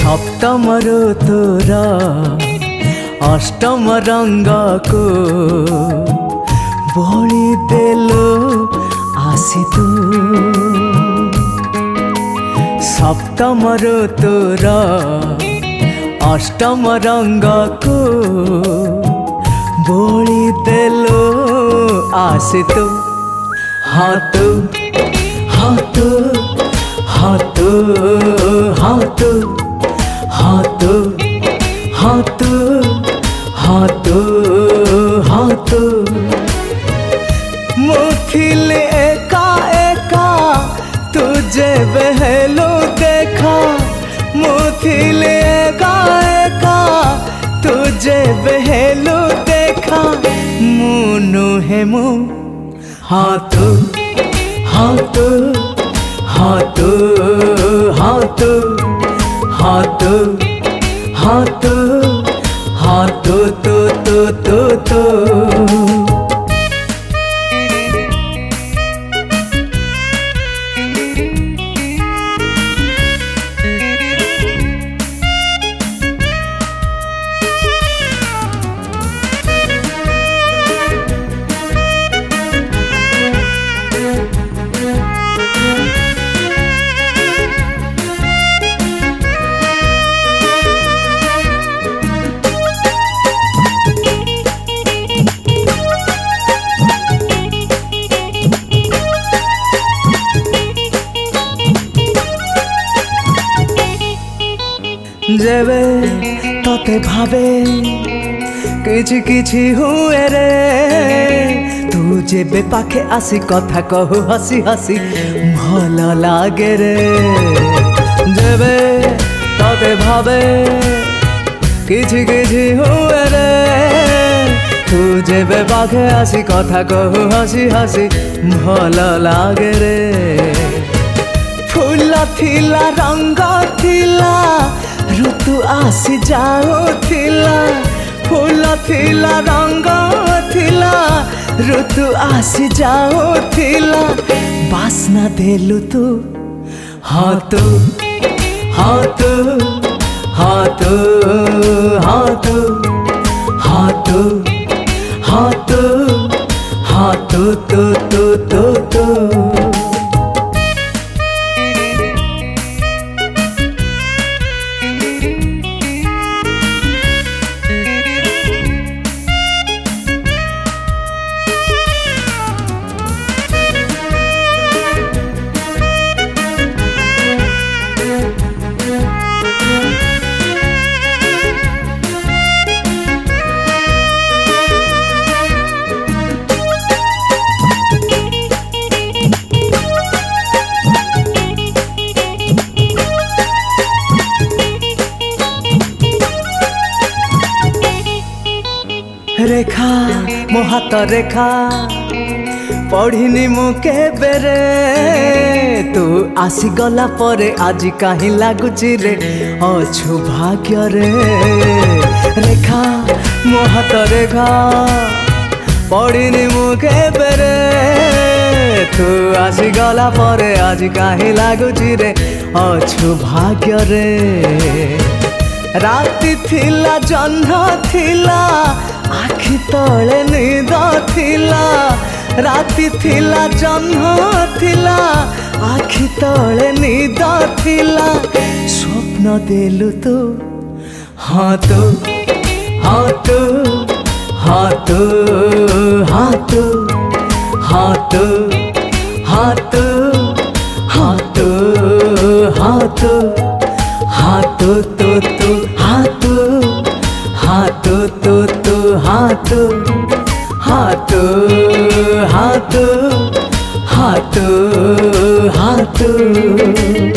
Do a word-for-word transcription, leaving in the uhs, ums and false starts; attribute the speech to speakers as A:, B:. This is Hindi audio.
A: सप्तम ऋतुर अष्टम रंग को बोली देलो आसी तू। सप्तम ऋतुर अष्टम रंग को बोली देलो आसी तू। हाँ तू हाँ तू हाँ तू हाँ तू हाँ तू हाँ तू हाँ तू हाँ तू मुथिले एका एका तुझे बहलो देखा। मुथिले एका एका तुझे बहलो देखा। मुनु है मु हाँ तू हाँ तू हाँ तू हाँ तू हाँ तू हाँ तू हाँ तू तू तू तू तू। जेबे तोते भावे किछि किछि हुए रे। तू जेबे पाखे आसी कथा कहू हसी हसी भल लागे रे। जेबे तोते भावे किछि किछि हुए रे। तू जेबे पाखे आसी कथा कहू हसी हसी भल लागे रे। फूल थिला रंग थिला ऋतु आसी जाऊथिला। फूल थिला रंग थिला ऋतु आसी जाऊथिला। बास्ना देलु तू हाँ तू हाँ तू हाँ तू हाँ तू हाँ तू हाँ तू हाँ तू तू तू तू तू। रेखा मो हाथ रेखा पढ़िनी मु केबे रे। तू आसी गला परे आज काहे लागुची रे अछु भाग्य रे। रेखा मो हाथ रेखा पढ़िनी मु केबे रे। तू आसी गला परे आज काहे लागुची रे अछु भाग्य रे। राति थिला जह्न थिला आखि तले निद थिला। राति थिला जह्न थिला आखि तले निद थिला। स्वप्न देलु तू हाँ तू हाँ तू हाँ तू हाँ तू हाँ तू हाँ तू हाँ तू हाँ तू हाँ तू तू तू हाँ तू हाँ तू तू तू हाँ तू हाँ तू हाँ तू हाँ तू हाँ तू।